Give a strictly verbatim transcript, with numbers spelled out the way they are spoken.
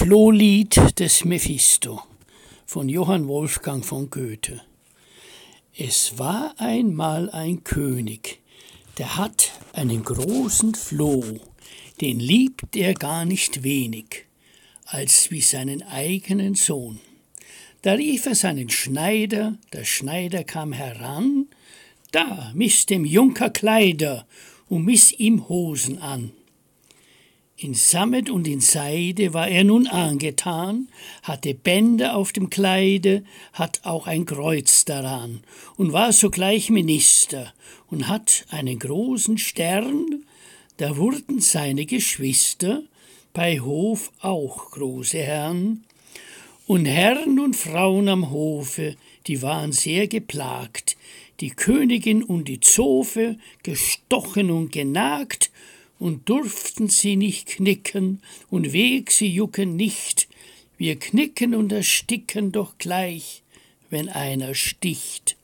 Flohlied des Mephisto von Johann Wolfgang von Goethe. Es war einmal ein König, der hat einen großen Floh, den liebt er gar nicht wenig, als wie seinen eigenen Sohn. Da rief er seinen Schneider, der Schneider kam heran, da miss dem Junker Kleider und miss ihm Hosen an. In Sammet und in Seide war er nun angetan, hatte Bänder auf dem Kleide, hat auch ein Kreuz daran und war sogleich Minister und hat einen großen Stern, da wurden seine Geschwister bei Hof auch große Herren. Und Herren und Frauen am Hofe, die waren sehr geplagt, die Königin und die Zofe, gestochen und genagt, und durften sie nicht knicken, und weg sie jucken nicht, wir knicken und ersticken doch gleich, wenn einer sticht.